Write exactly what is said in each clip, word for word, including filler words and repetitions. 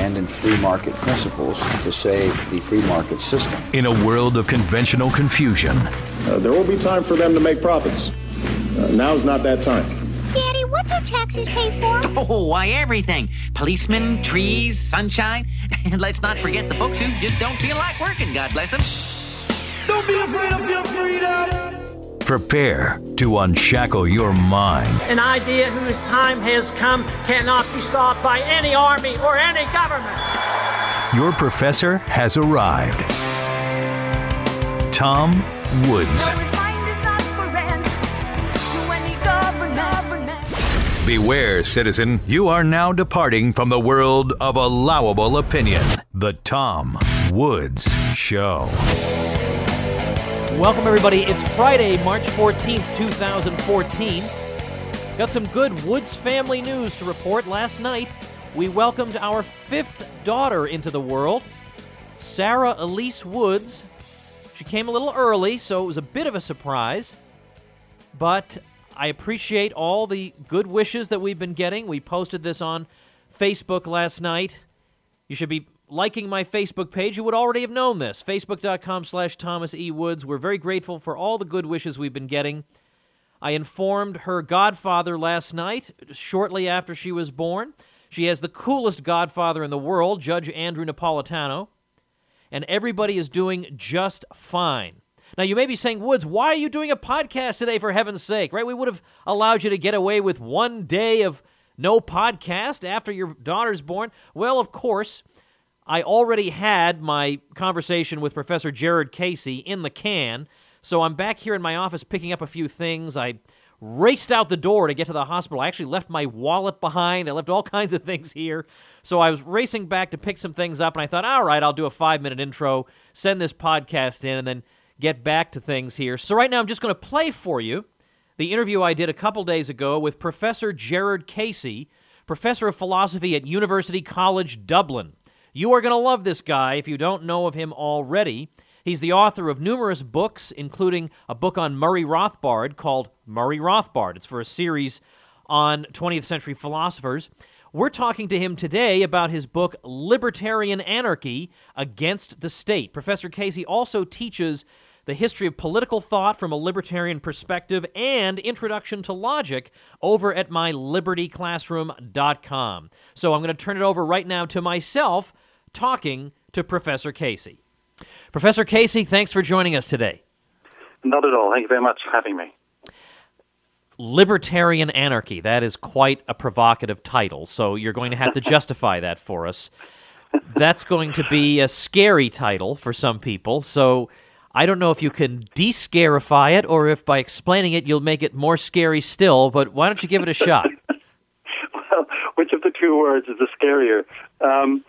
stand in free market principles to save the free market system. In a world of conventional confusion, uh, there will be time for them to make profits. Uh, now's not that time. Daddy, what do taxes pay for? Oh, why, everything. Policemen, trees, sunshine. And let's not forget the folks who just don't feel like working, God bless them. Don't be afraid of your freedom. Prepare to unshackle your mind. An idea whose time has come cannot be stopped by any army or any government. Your professor has arrived. Tom Woods. Beware, citizen, you are now departing from the world of allowable opinion. The Tom Woods Show. Welcome, everybody. It's Friday, March fourteenth, twenty fourteen. Got some good Woods family news to report. Last night, we welcomed our fifth daughter into the world, Sarah Elise Woods. She came a little early, so it was a bit of a surprise, but I appreciate all the good wishes that we've been getting. We posted this on Facebook last night. You should be liking my Facebook page. You would already have known this. Facebook.com slash Thomas E. Woods. We're very grateful for all the good wishes we've been getting. I informed her godfather last night, shortly after she was born. She has the coolest godfather in the world, Judge Andrew Napolitano, and everybody is doing just fine. Now, you may be saying, Woods, why are you doing a podcast today, for heaven's sake, right? We would have allowed you to get away with one day of no podcast after your daughter's born. Well, of course, I already had my conversation with Professor Jared Casey in the can, so I'm back here in my office picking up a few things. I raced out the door to get to the hospital. I actually left my wallet behind. I left all kinds of things here. So I was racing back to pick some things up, and I thought, all right, I'll do a five-minute intro, send this podcast in, and then get back to things here. So right now I'm just going to play for you the interview I did a couple days ago with Professor Jared Casey, professor of philosophy at University College Dublin. You are going to love this guy if you don't know of him already. He's the author of numerous books, including a book on Murray Rothbard called Murray Rothbard. It's for a series on twentieth century philosophers. We're talking to him today about his book, Libertarian Anarchy Against the State. Professor Casey also teaches the history of political thought from a libertarian perspective and Introduction to Logic over at my liberty classroom dot com. So I'm going to turn it over right now to myself talking to Professor Casey. Professor Casey, thanks for joining us today. Not at all. Thank you very much for having me. Libertarian Anarchy, that is quite a provocative title, so you're going to have to justify that for us. That's going to be a scary title for some people, so I don't know if you can de-scarify it or if by explaining it you'll make it more scary still, but why don't you give it a shot? Well, which of the two words is the scarier? Um,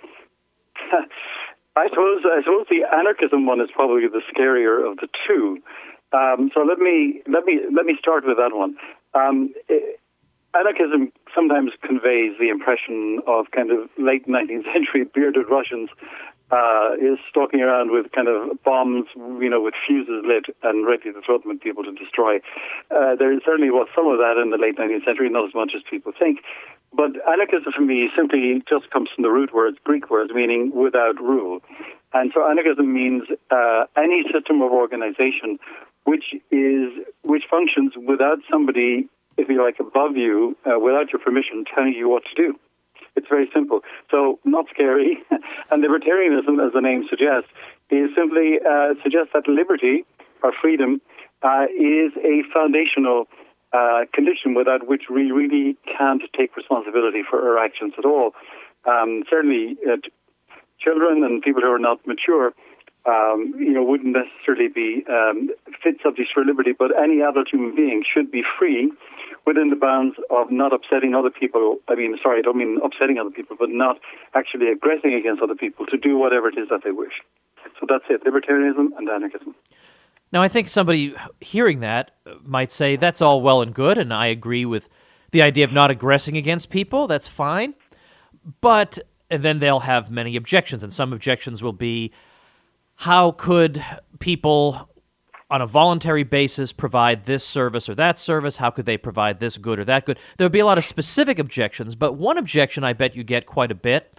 I suppose I suppose the anarchism one is probably the scarier of the two. Um, so let me let me let me start with that one. Um, it, anarchism sometimes conveys the impression of kind of late nineteenth century bearded Russians uh, is stalking around with kind of bombs, you know, with fuses lit and ready to throw them at people to destroy. Uh, there certainly was some of that in the late nineteenth century, not as much as people think. But anarchism for me simply just comes from the root words, Greek words, meaning without rule. And so anarchism means uh, any system of organization which is which functions without somebody, if you like, above you, uh, without your permission, telling you what to do. It's very simple. So not scary. And libertarianism, as the name suggests, is simply uh, suggests that liberty or freedom uh, is a foundational uh, condition without which we really can't take responsibility for our actions at all. Um, certainly, uh, children and people who are not mature Um, you know, wouldn't necessarily be um, fit subjects for liberty, but any adult human being should be free within the bounds of not upsetting other people. I mean, sorry, I don't mean upsetting other people, but not actually aggressing against other people to do whatever it is that they wish. So that's it, libertarianism and anarchism. Now, I think somebody hearing that might say, that's all well and good, and I agree with the idea of not aggressing against people. That's fine. But and then they'll have many objections, and some objections will be, how could people on a voluntary basis provide this service or that service? How could they provide this good or that good? There would be a lot of specific objections, but one objection I bet you get quite a bit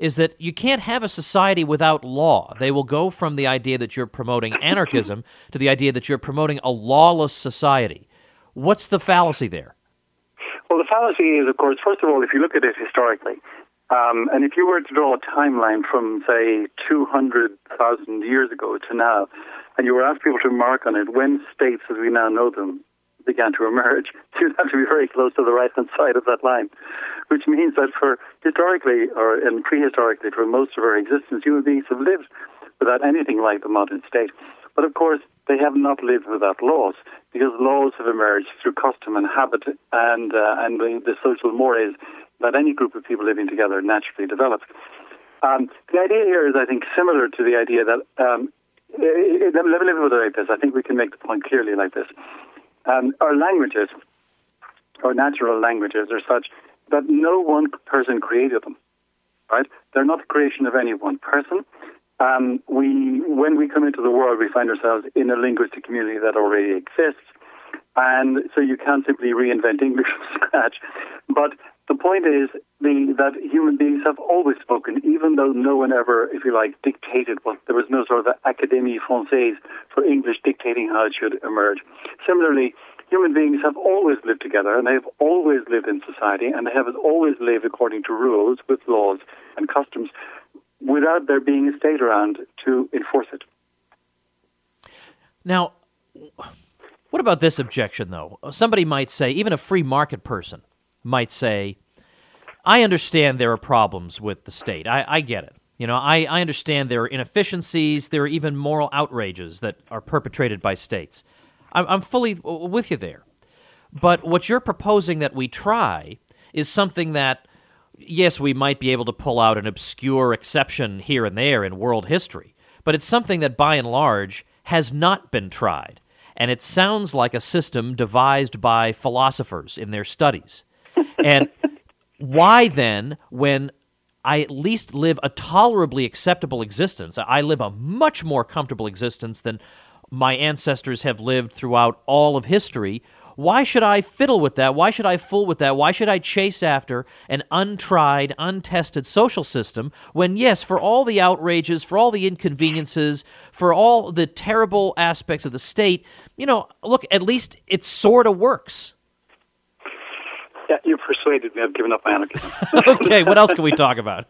is that you can't have a society without law. They will go from the idea that you're promoting anarchism to the idea that you're promoting a lawless society. What's the fallacy there? Well, the fallacy is, of course, first of all, if you look at it historically, um, and if you were to draw a timeline from, say, two hundred thousand years ago to now, and you were asked people to mark on it when states as we now know them began to emerge, you'd have to be very close to the right-hand side of that line, which means that for historically, or and prehistorically, for most of our existence, human beings have lived without anything like the modern state. But of course, they have not lived without laws, because laws have emerged through custom and habit and uh, and the, the social mores that any group of people living together naturally develops. Um, the idea here is, I think, similar to the idea that, um, let me let me put it like this, I think we can make the point clearly like this. Um, our languages, our natural languages, are such that no one person created them, right? They're not the creation of any one person. Um, we, when we come into the world, we find ourselves in a linguistic community that already exists, and so you can't simply reinvent English from scratch. But the point is the, that human beings have always spoken, even though no one ever, if you like, dictated what. There was no sort of Académie Française for English dictating how it should emerge. Similarly, human beings have always lived together, and they have always lived in society, and they have always lived according to rules with laws and customs, without there being a state around to enforce it. Now, what about this objection, though? Somebody might say, even a free market person might say, I understand there are problems with the state. I, I get it. You know, I, I understand there are inefficiencies, there are even moral outrages that are perpetrated by states. I'm, I'm fully with you there. But what you're proposing that we try is something that, yes, we might be able to pull out an obscure exception here and there in world history, but it's something that by and large has not been tried. And it sounds like a system devised by philosophers in their studies. And why then, when I at least live a tolerably acceptable existence, I live a much more comfortable existence than my ancestors have lived throughout all of history, why should I fiddle with that? Why should I fool with that? Why should I chase after an untried, untested social system when, yes, for all the outrages, for all the inconveniences, for all the terrible aspects of the state, you know, look, at least it sort of works. Yeah, you persuaded me. I've given up my anarchism. Okay, what else can we talk about?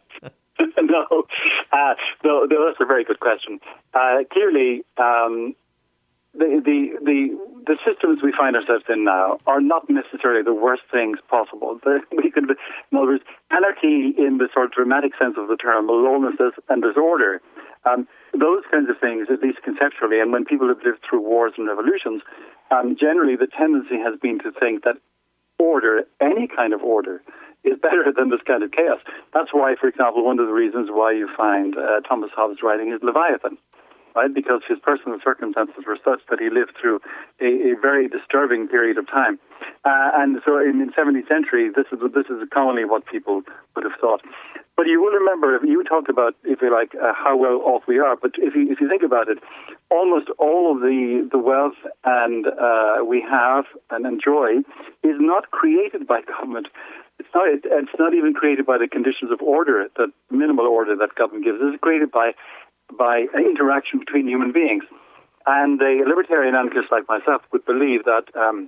no, uh, no, no, that's a very good question. Uh, clearly, um, the, the the the systems we find ourselves in now are not necessarily the worst things possible. The, we could, in other words, anarchy in the sort of dramatic sense of the term, lawlessness and disorder, um, those kinds of things, at least conceptually, and when people have lived through wars and revolutions, um, generally the tendency has been to think that order, any kind of order, is better than this kind of chaos. That's why, for example, one of the reasons why you find uh, Thomas Hobbes writing is Leviathan, right? Because his personal circumstances were such that he lived through a, a very disturbing period of time. Uh, and so in the seventeenth century, this is this is commonly what people would have thought. But you will remember, if you talked about, if you like, uh, how well off we are, but if you, if you think about it, almost all of the, the wealth and uh, we have and enjoy is not created by government. It's not, it, it's not even created by the conditions of order, that minimal order that government gives. It's created by by interaction between human beings. And a libertarian anarchist like myself would believe that, um,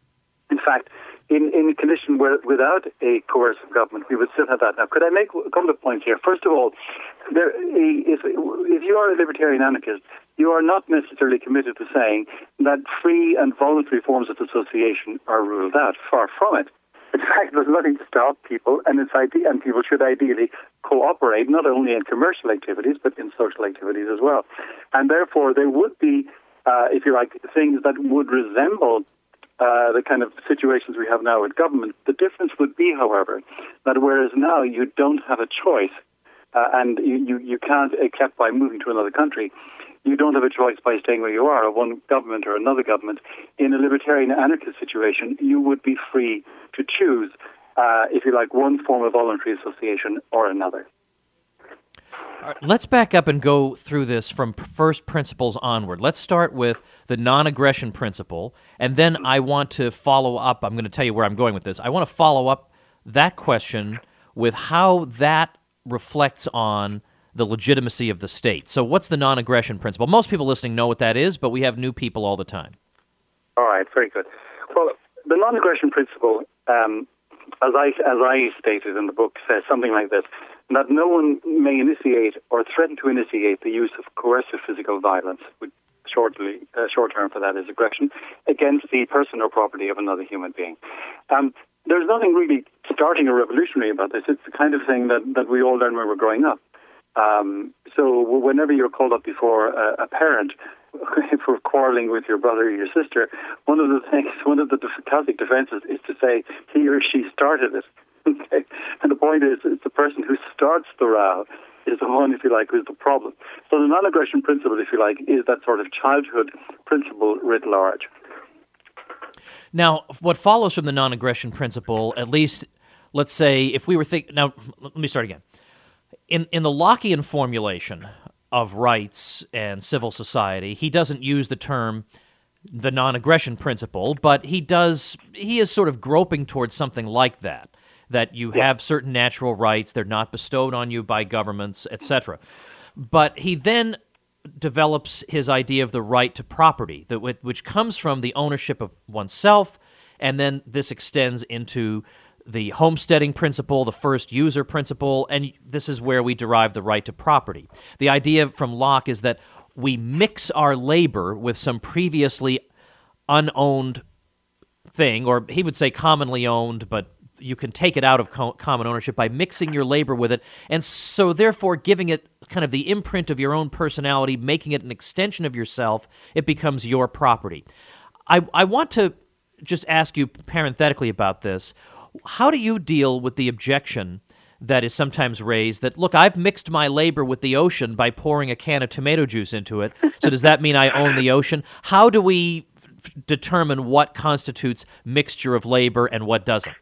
in fact, in, in a condition where without a coercive government, we would still have that. Now, could I make a couple of points here? First of all, there, if, if you are a libertarian anarchist, you are not necessarily committed to saying that free and voluntary forms of association are ruled out. Far from it. In fact, there's nothing to stop people, and it's ide- and people should ideally cooperate, not only in commercial activities, but in social activities as well. And therefore, there would be, uh, if you like, things that would resemble uh, the kind of situations we have now with government. The difference would be, however, that whereas now you don't have a choice, uh, and you, you, you can't, except by moving to another country, you don't have a choice by staying where you are, or one government or another government. In a libertarian anarchist situation, you would be free to choose, uh, if you like, one form of voluntary association or another. All right, let's back up and go through this from first principles onward. Let's start with the non-aggression principle, and then I want to follow up. I'm going to tell you where I'm going with this. I want to follow up that question with how that reflects on the legitimacy of the state. So what's the non-aggression principle? Most people listening know what that is, but we have new people all the time. All right, very good. Well, the non-aggression principle, um, as I as I stated in the book, says something like this: that no one may initiate or threaten to initiate the use of coercive physical violence, which shortly uh, short term for that is aggression, against the person or property of another human being. Um, there's nothing really starting or revolutionary about this. It's the kind of thing that, that we all learn when we're growing up. Um, so whenever you're called up before a, a parent for quarreling with your brother or your sister, one of the things, one of the classic defenses is to say he or she started it. Okay? And the point is, it's the person who starts the row is the one, if you like, who's the problem. So the non-aggression principle, if you like, is that sort of childhood principle writ large. Now, what follows from the non-aggression principle, at least, let's say, if we were thinking... Now, let me start again. In in the Lockean formulation of rights and civil society, he doesn't use the term the non-aggression principle, but he does. He is sort of groping towards something like that, that you Yeah. have certain natural rights, they're not bestowed on you by governments, et cetera. But he then develops his idea of the right to property, that which comes from the ownership of oneself, and then this extends into the homesteading principle, the first user principle, and this is where we derive the right to property. The idea from Locke is that we mix our labor with some previously unowned thing, or he would say commonly owned, but you can take it out of co- common ownership by mixing your labor with it, and so therefore giving it kind of the imprint of your own personality, making it an extension of yourself. It becomes your property. I, I want to just ask you parenthetically about this. How do you deal with the objection that is sometimes raised that, look, I've mixed my labor with the ocean by pouring a can of tomato juice into it, so does that mean I own the ocean? How do we f- determine what constitutes mixture of labor and what doesn't?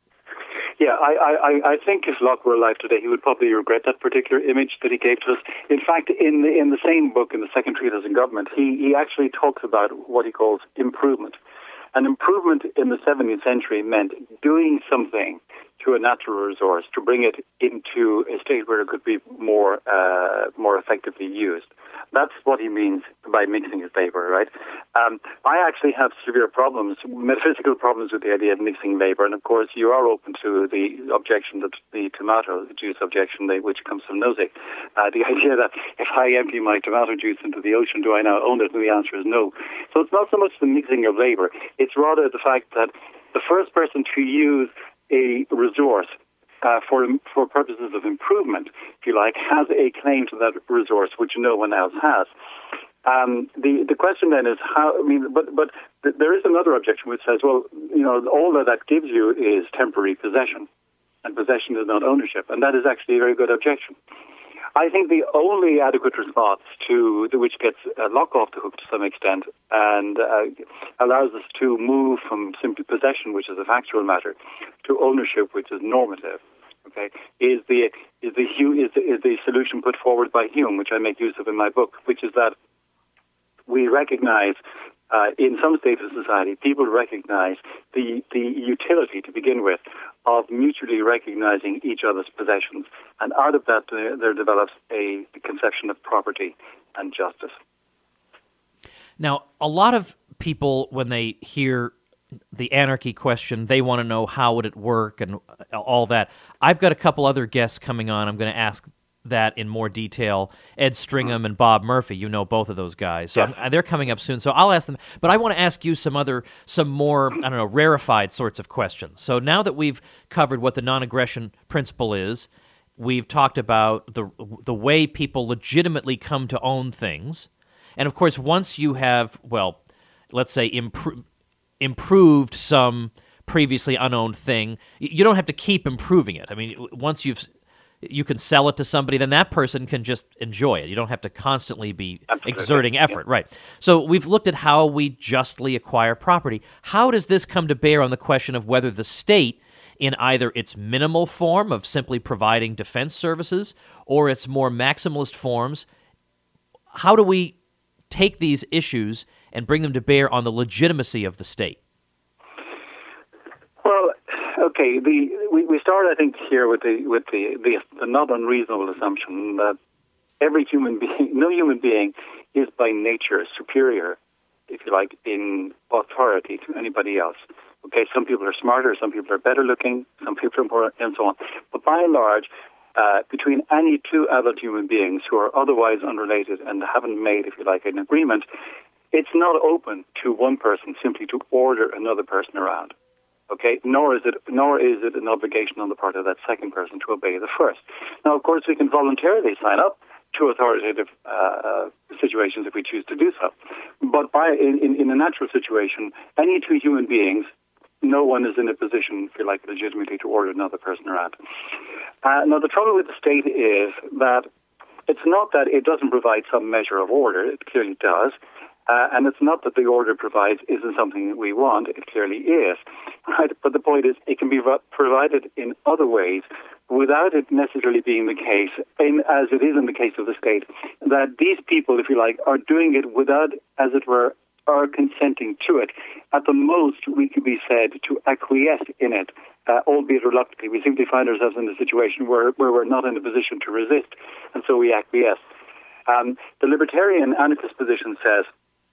Yeah, I, I, I think if Locke were alive today, he would probably regret that particular image that he gave to us. In fact, in the, in the same book, in the Second Treatise on Government, he, he actually talks about what he calls improvement. And improvement in the seventeenth century meant doing something to a natural resource to bring it into a state where it could be more uh, more effectively used. That's what he means by mixing his labor, right? Um, I actually have severe problems, metaphysical problems with the idea of mixing labor. And of course, you are open to the objection, that the tomato juice objection, which comes from Nozick. Uh, the idea that if I empty my tomato juice into the ocean, do I now own it? And the answer is no. So it's not so much the mixing of labor. It's rather the fact that the first person to use a resource Uh, for for purposes of improvement, if you like, has a claim to that resource which no one else has. Um, the the question then is how. I mean, but but th- there is another objection which says, well, you know, all that that gives you is temporary possession, and possession is not ownership, and that is actually a very good objection. I think the only adequate response to the, which gets uh, Locke off the hook to some extent and uh, allows us to move from simply possession, which is a factual matter, to ownership, which is normative. Okay, is the is the is the, is the solution put forward by Hume, which I make use of in my book, which is that we recognize uh, in some states of society, people recognize the the utility to begin with of mutually recognizing each other's possessions, and out of that uh, there develops a conception of property and justice. Now, a lot of people, when they hear the anarchy question, they want to know how would it work and all that. I've got a couple other guests coming on. I'm going to ask that in more detail. Ed Stringham and Bob Murphy, you know both of those guys. So Yes. I'm, they're coming up soon. So I'll ask them. But I want to ask you some other, some more, I don't know, rarefied sorts of questions. So now that we've covered what the non-aggression principle is, we've talked about the the way people legitimately come to own things. And of course, once you have, well, let's say improved, improved some previously unowned thing, you don't have to keep improving it. I mean, once you've you can sell it to somebody, then that person can just enjoy it. You don't have to constantly be Absolutely. exerting effort, right? So we've looked at how we justly acquire property. How does this come to bear on the question of whether the state, in either its minimal form of simply providing defense services or its more maximalist forms, how do we take these issues and bring them to bear on the legitimacy of the state? Well, okay, the we, we start, I think, here with the with the, the the not unreasonable assumption that every human being, no human being, is by nature superior, if you like, in authority to anybody else. Okay, some people are smarter, some people are better looking, some people are more, and so on. But by and large, uh, between any two adult human beings who are otherwise unrelated and haven't made, if you like, an agreement, it's not open to one person simply to order another person around. Okay, nor is it nor is it an obligation on the part of that second person to obey the first. Now, of course, we can voluntarily sign up to authoritative uh, situations if we choose to do so. But by in, in, in a natural situation, any two human beings, no one is in a position, if you like, legitimately to order another person around. Uh, now, the trouble with the state is that it's not that it doesn't provide some measure of order. It clearly does. Uh, and it's not that the order it provides isn't something that we want. It clearly is. Right? But the point is, it can be ro- provided in other ways without it necessarily being the case, in, as it is in the case of the state, that these people, if you like, are doing it without, as it were, are consenting to it. At the most, we could be said to acquiesce in it, uh, albeit reluctantly. We simply find ourselves in a situation where, where we're not in a position to resist, and so we acquiesce. Um, the libertarian anarchist position says,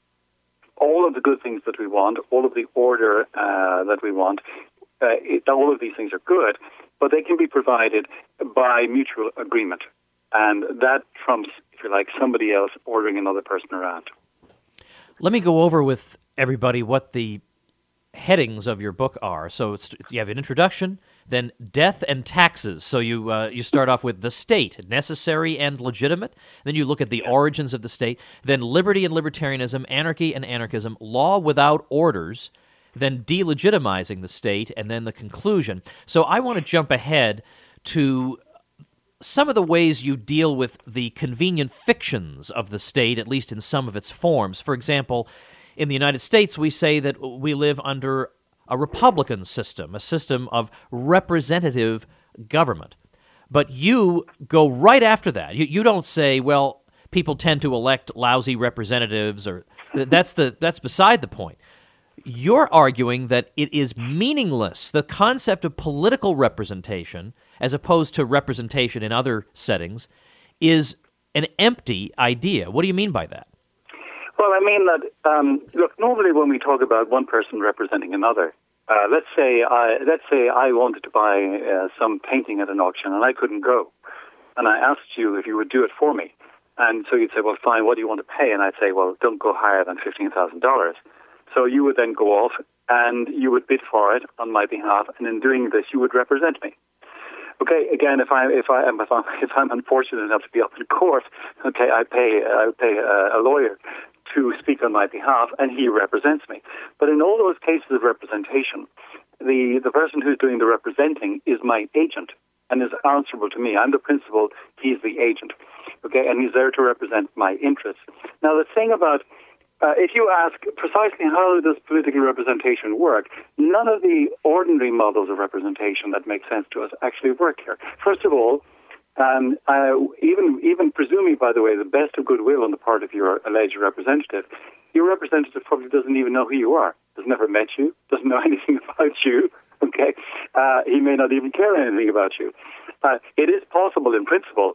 all of the good things that we want, all of the order uh, that we want, uh, it, all of these things are good, but they can be provided by mutual agreement. And that trumps, if you like, somebody else ordering another person around. Let me go over with everybody what the headings of your book are. So it's, it's, you have an introduction, then death and taxes. So you uh, you start off with the state, necessary and legitimate. Then you look at the origins of the state. Then liberty and libertarianism, anarchy and anarchism, law without orders, then delegitimizing the state, and then the conclusion. So I want to jump ahead to some of the ways you deal with the convenient fictions of the state, at least in some of its forms. For example, in the United States, we say that we live under a republican system, a system of representative government. But you go right after that. You, you don't say, well, people tend to elect lousy representatives, or that's the that's beside the point. You're arguing that it is meaningless. The concept of political representation, as opposed to representation in other settings, is an empty idea. What do you mean by that? Well, I mean that, um, look, normally when we talk about one person representing another, uh, let's say I let's say I wanted to buy uh, some painting at an auction and I couldn't go. And I asked you if you would do it for me. And so you'd say, well, fine, what do you want to pay? And I'd say, well, don't go higher than fifteen thousand dollars. So you would then go off and you would bid for it on my behalf. And in doing this, you would represent me. Okay, again, if I if I am if I'm, if I'm unfortunate enough to be up in court, okay, I pay I pay a, a lawyer to speak on my behalf, and he represents me. But in all those cases of representation, the, the person who's doing the representing is my agent and is answerable to me. I'm the principal, he's the agent, okay, and he's there to represent my interests. Now, the thing about, uh, if you ask precisely how does political representation work, none of the ordinary models of representation that make sense to us actually work here. First of all, Um, uh, even even presuming, by the way, the best of goodwill on the part of your alleged representative, your representative probably doesn't even know who you are, has never met you, doesn't know anything about you, okay? Uh, he may not even care anything about you. Uh, it is possible, in principle,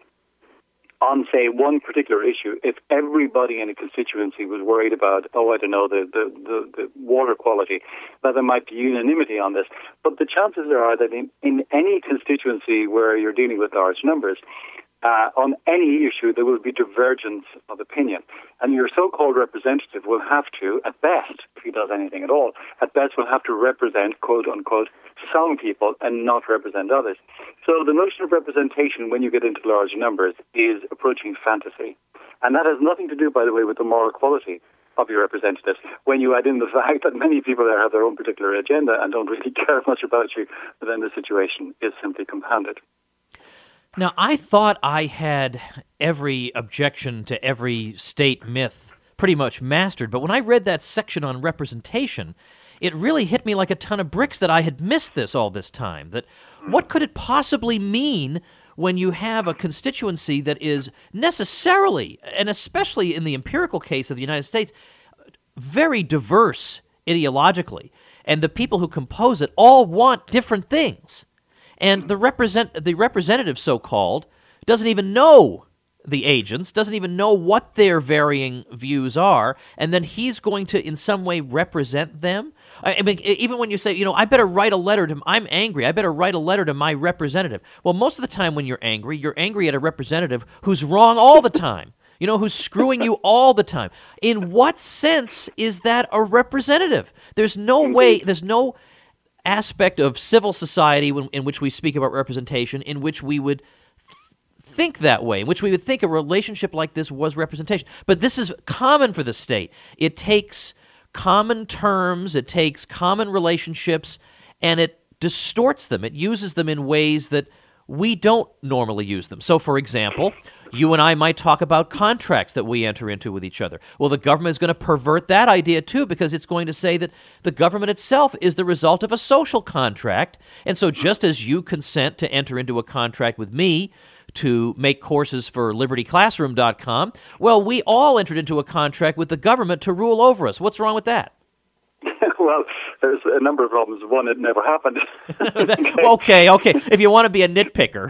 on, say, one particular issue, if everybody in a constituency was worried about, oh, I don't know, the, the, the, the water quality, that there might be unanimity on this. But the chances are that in, in any constituency where you're dealing with large numbers, uh, on any issue, there will be divergence of opinion. And your so-called representative will have to, at best, if he does anything at all, at best will have to represent, quote-unquote, some people and not represent others. So the notion of representation when you get into large numbers is approaching fantasy. And that has nothing to do, by the way, with the moral quality of your representatives. When you add in the fact that many people there have their own particular agenda and don't really care much about you, then the situation is simply compounded. Now, I thought I had every objection to every state myth pretty much mastered, but when I read that section on representation, it really hit me like a ton of bricks that I had missed this all this time. That what could it possibly mean when you have a constituency that is necessarily, and especially in the empirical case of the United States, very diverse ideologically? and the people who compose it all want different things. And the represent the representative, so-called, doesn't even know the agents, doesn't even know what their varying views are, and then he's going to, in some way, represent them. I mean, even when you say, you know, I better write a letter to, I'm angry, I better write a letter to my representative. Well, most of the time when you're angry, you're angry at a representative who's wrong all the time, you know, who's screwing you all the time. In what sense is that a representative? There's no way, there's no aspect of civil society when, in which we speak about representation in which we would think that way, in which we would think a relationship like this was representation. But this is common for the state. It takes common terms, it takes common relationships, and it distorts them. It uses them in ways that we don't normally use them. So, for example, you and I might talk about contracts that we enter into with each other. Well, the government is going to pervert that idea, too, because it's going to say that the government itself is the result of a social contract. And so just as you consent to enter into a contract with me to make courses for liberty classroom dot com, well, we all entered into a contract with the government to rule over us. What's wrong with that? Well, there's a number of problems. One, it never happened. okay, okay. If you want to be a nitpicker.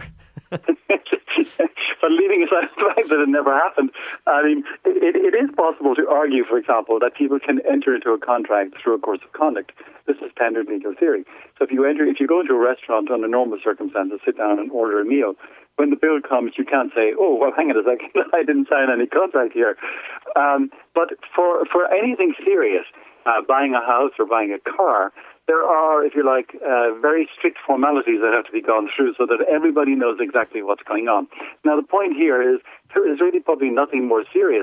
But leaving aside the fact that it never happened, I mean, it, it is possible to argue, for example, that people can enter into a contract through a course of conduct. This is standard legal theory. So if you enter, if you go into a restaurant under normal circumstances, sit down and order a meal, when the bill comes, you can't say, "Oh, well, hang on a second, I didn't sign any contract here." Um, but for for anything serious, uh, buying a house or buying a car, there are, if you like, uh, very strict formalities that have to be gone through so that everybody knows exactly what's going on. Now, the point here is there is really probably nothing more serious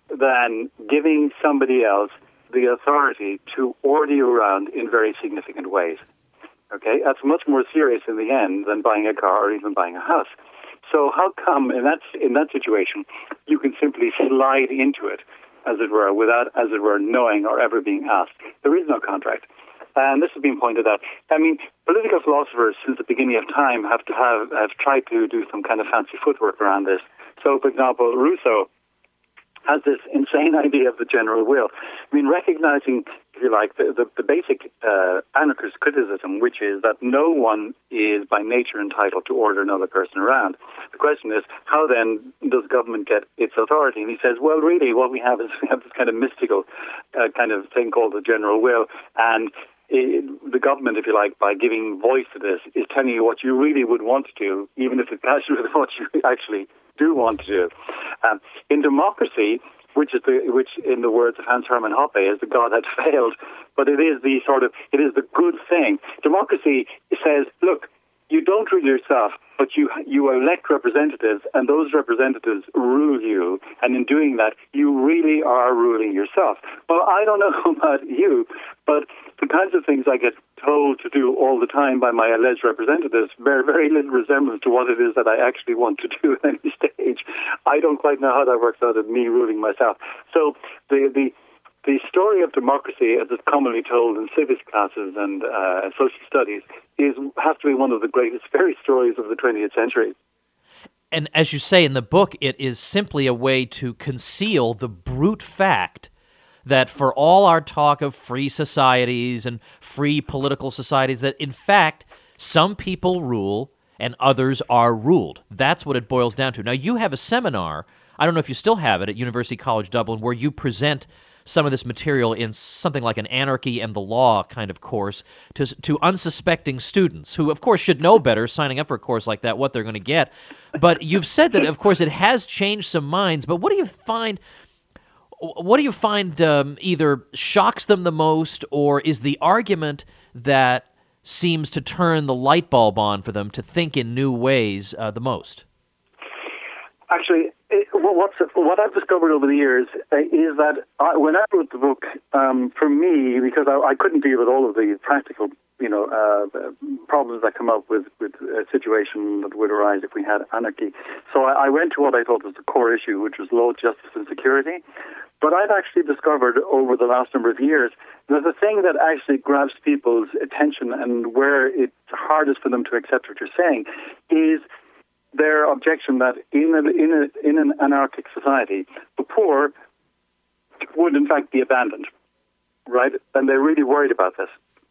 than giving somebody else the authority to order you around in very significant ways. Okay, that's much more serious in the end than buying a car or even buying a house. So how come in that in that situation you can simply slide into it, as it were, without, as it were, knowing or ever being asked? There is no contract. And this has been pointed out. I mean, political philosophers since the beginning of time have to have, have tried to do some kind of fancy footwork around this. So, for example, Rousseau has this insane idea of the general will. I mean, recognizing, if you like, the, the, the basic uh, anarchist criticism, which is that no one is by nature entitled to order another person around. The question is, how then does government get its authority? And he says, well, really, what we have is we have this kind of mystical uh, kind of thing called the general will, and It, the government, if you like, by giving voice to this, is telling you what you really would want to do, even if it clashes with what you actually do want to do. Um, in democracy, which is the which, in the words of Hans Hermann Hoppe, is the God that failed, but it is the sort of it is the good thing. Democracy says, look, you don't rule yourself, but you you elect representatives, and those representatives rule you. And in doing that, you really are ruling yourself. Well, I don't know about you, but the kinds of things I get told to do all the time by my alleged representatives bear very little resemblance to what it is that I actually want to do at any stage. I don't quite know how that works out of me ruling myself. So the the The story of democracy, as it's commonly told in civics classes and uh, social studies, is has to be one of the greatest fairy stories of the twentieth century. And as you say in the book, it is simply a way to conceal the brute fact that for all our talk of free societies and free political societies, that in fact, some people rule and others are ruled. That's what it boils down to. Now, you have a seminar, I don't know if you still have it, at University College Dublin, where you present some of this material in something like an anarchy and the law kind of course to to unsuspecting students who, of course, should know better signing up for a course like that, what they're going to get. But you've said that, of course, it has changed some minds. But what do you find, what do you find um, either shocks them the most, or is the argument that seems to turn the light bulb on for them to think in new ways uh, the most? Actually, it, what's, what I've discovered over the years uh, is that I, when I wrote the book, um, for me, because I, I couldn't deal with all of the practical, you know, uh, problems that come up with, with a situation that would arise if we had anarchy. So I, I went to what I thought was the core issue, which was law, justice, and security. But I've actually discovered over the last number of years that the thing that actually grabs people's attention and where it's hardest for them to accept what you're saying is their objection that in a, in a, in an anarchic society, the poor would in fact be abandoned, right? And they're really worried about this.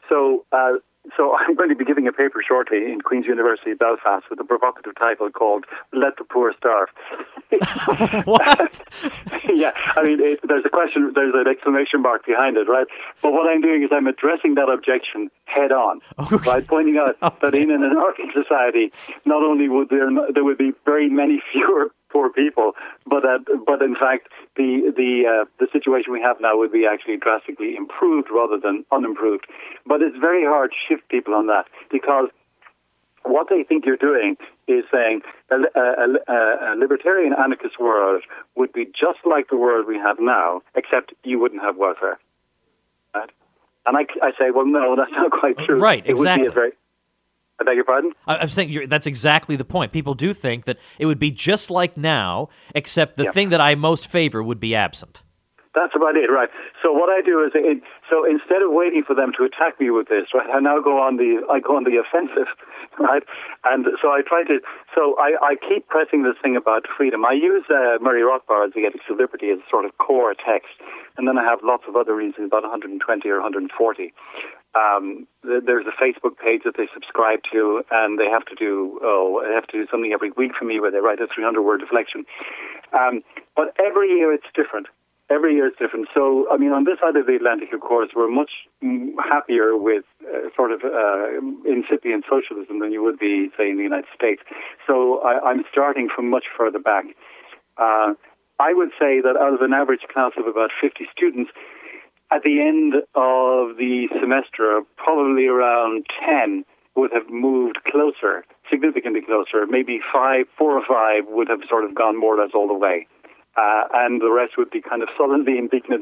So, uh, so I'm going to be giving a paper shortly in Queen's University, Belfast, with a provocative title called "Let the Poor Starve." What? Yeah, I mean, it, there's a question, there's an exclamation mark behind it, right? But what I'm doing is I'm addressing that objection head on, okay. Right? Pointing out okay. that in an anarchic society, not only would there there would be very many fewer poor people, but uh, but in fact, the the uh, the situation we have now would be actually drastically improved rather than unimproved. But it's very hard to shift people on that, because what they think you're doing is saying a, a, a, a libertarian anarchist world would be just like the world we have now, except you wouldn't have welfare. Right? And I, I say, well, no, that's not quite true. Right, it exactly. Would be a very, I beg your pardon? I'm saying you're, that's exactly the point. People do think that it would be just like now, except the yeah. thing that I most favor would be absent. That's about it, right? So what I do is, it, so instead of waiting for them to attack me with this, right, I now go on the, I go on the offensive, right? And so I try to, so I, I keep pressing this thing about freedom. I use uh, Murray Rothbard's The Ethics of Liberty as a sort of core text, and then I have lots of other reasons, about one hundred twenty or one hundred forty. Um, there's a Facebook page that they subscribe to, and they have to do, oh, they have to do something every week for me where they write a three hundred word reflection. Um, but every year it's different. Every year it's different. So, I mean, on this side of the Atlantic, of course, we're much happier with uh, sort of uh, incipient socialism than you would be, say, in the United States. So I, I'm starting from much further back. Uh, I would say that out of an average class of about fifty students, at the end of the semester, probably around ten would have moved closer, significantly closer. Maybe five, four or five would have sort of gone more or less all the way. Uh, and the rest would be kind of sullenly indignant.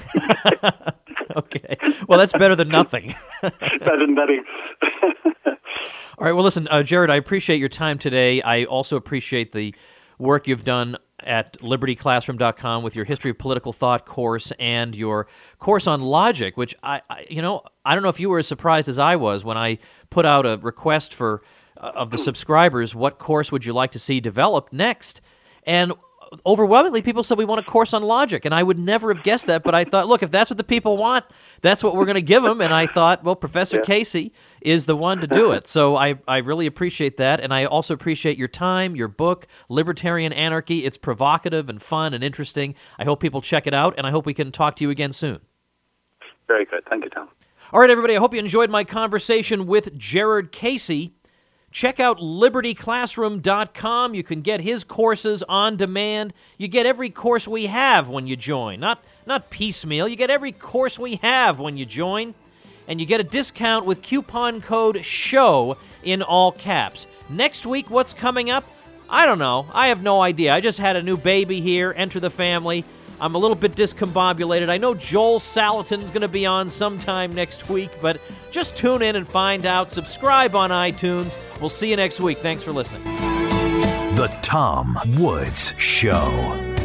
Okay. Well, that's better than nothing. Better than nothing. All right. Well, listen, uh, Jared, I appreciate your time today. I also appreciate the work you've done at liberty classroom dot com with your History of Political Thought course and your course on logic, which, I, I you know, I don't know if you were as surprised as I was when I put out a request for uh, of the subscribers, what course would you like to see developed next? And overwhelmingly, people said we want a course on logic, and I would never have guessed that, but I thought, look, if that's what the people want, that's what we're going to give them, and I thought, well, Professor yeah. Casey is the one to do it. So I, I really appreciate that, and I also appreciate your time, your book, Libertarian Anarchy. It's provocative and fun and interesting. I hope people check it out, and I hope we can talk to you again soon. Very good. Thank you, Tom. All right, everybody, I hope you enjoyed my conversation with Jared Casey. Check out liberty classroom dot com. You can get his courses on demand. You get every course we have when you join. Not, not piecemeal. You get every course we have when you join. And you get a discount with coupon code SHOW in all caps. Next week, what's coming up? I don't know. I have no idea. I just had a new baby here, enter the family. I'm a little bit discombobulated. I know Joel Salatin's going to be on sometime next week, but just tune in and find out. Subscribe on iTunes. We'll see you next week. Thanks for listening. The Tom Woods Show.